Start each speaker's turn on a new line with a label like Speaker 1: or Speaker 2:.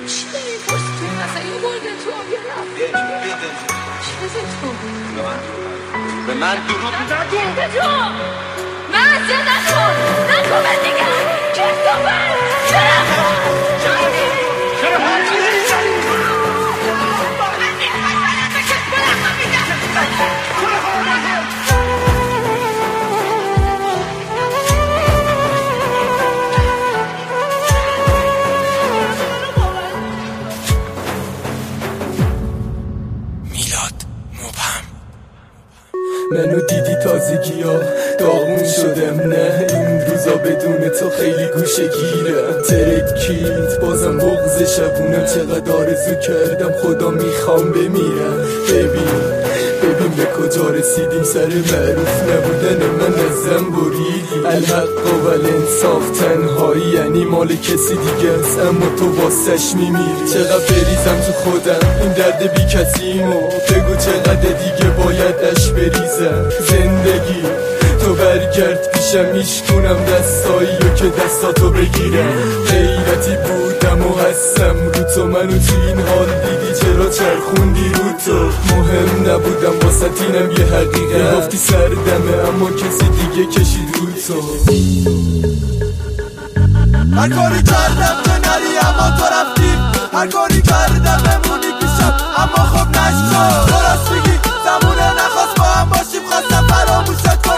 Speaker 1: چی داری پرسی توی مثلا یه گرگه تو آبیا رفت چی بزن تو؟
Speaker 2: به من درود
Speaker 1: نگه تو من اصلا نکن به دیگه کسافت
Speaker 3: منو دیدی تازگی ها داغون شدم نه این روزا بدون تو خیلی گوشه گیرم ترکید بازم بغض شبونم چقدر آرزو کردم خدا میخوام بمیرم ببین به کجا رسیدیم سر معروف نبودن من ازم بریدی الحق و الانصاف تنهایی یعنی مال کسی دیگه است اما تو واسش میمیری چقدر بریزم تو خودم این درد بی کسیمو بگو چقدر دیگه بایدش بریزم زندگی تو برگرد پیشم میشکنم دستاییو که دستاتو بگیرم غیرتی بودم و هستم رو تو منو تو این حال دیدی چرا چرخوندی رو تو مهم نبودم واسه اینم یه حقیقت گفتی سردمه اما کسی دیگه کشید رو تو
Speaker 4: هر کاری کردم تو نری اما تو رفتی هر کاری کردم بمونی پیشم اما خب نشد درست میگی زمونه نخواست با هم باشیم خواستم فراموشت کنم